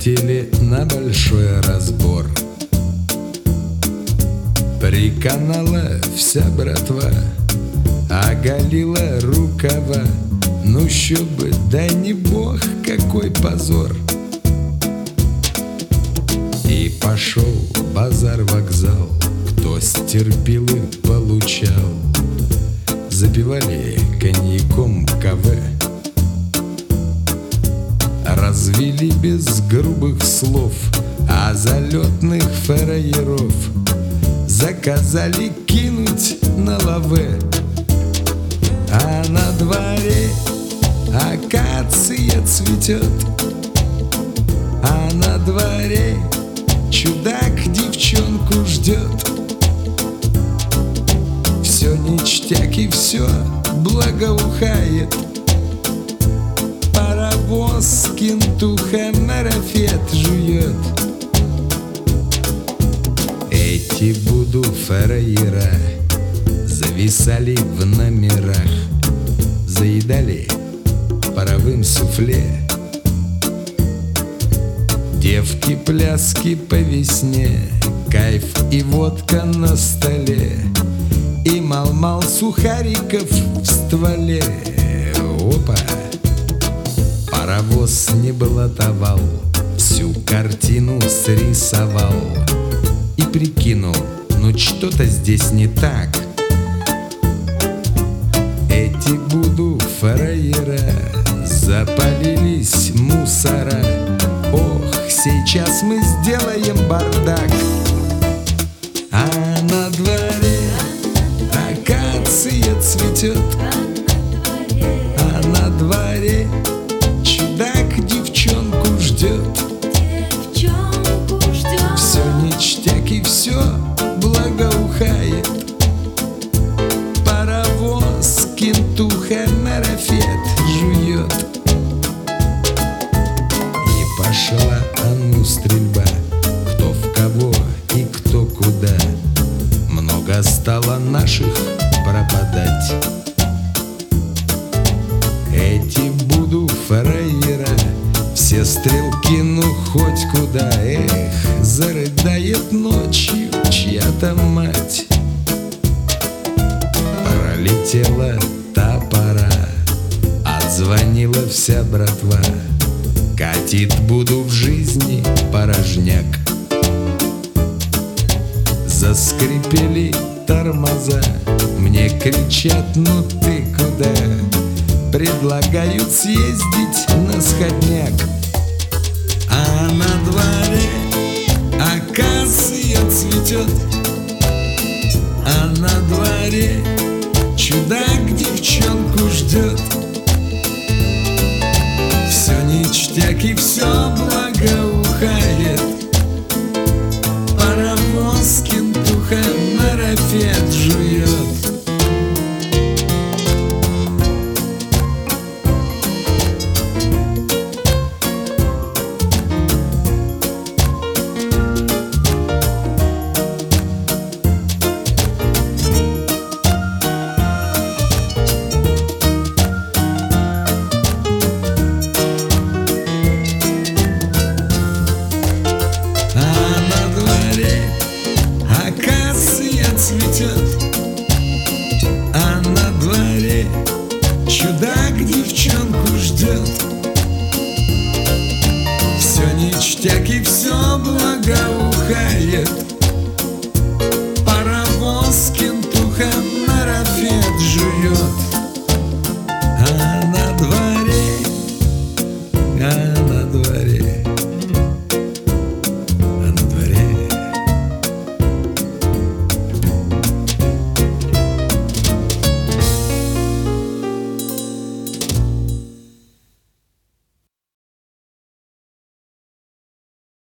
Вылетели на большой разбор. Приканала вся братва, оголила рукава. Ну еще бы, дай не бог, какой позор. И пошел базар-вокзал, кто стерпилы получал. Запивали коньяком КВ, развели без грубых слов, а залетных фраеров заказали кинуть на лаве. А на дворе акация цветет, а на дворе чудак девчонку ждет. Все ништяк и все благоухает. Паровоз кентуха марафет жует. Эти буду фраера зависали в номерах, заедали паровым суфле. Девки пляски по весне, кайф и водка на столе, и мал-мал сухариков в стволе. Опа! Паровоз не блатовал, всю картину срисовал и прикинул, ну что-то здесь не так. Эти буду фраера запалились мусора. Ох, сейчас мы сделаем бардак. А на дворе акация цветет, а на дворе чудак девчонку ждет. Все ништяк и все благоухает. Паровоз кентуха марафет жует. И пошла стрельба, кто в кого и кто куда. Много стало наших пропадать. Эти буду фраера, все стрелки, ну хоть куда. Эх, зарыдает ночью чья-то мать. Пролетела та пора, отзвонила вся братва. Катит буду в жизни порожняк. Заскрипели тормоза, мне кричат, ну ты куда? Предлагают съездить на сходняк. А на дворе акация цветет, а на дворе чудак девчонку ждет. Все ништяк и все благоухает. Паровоз кентуха марафет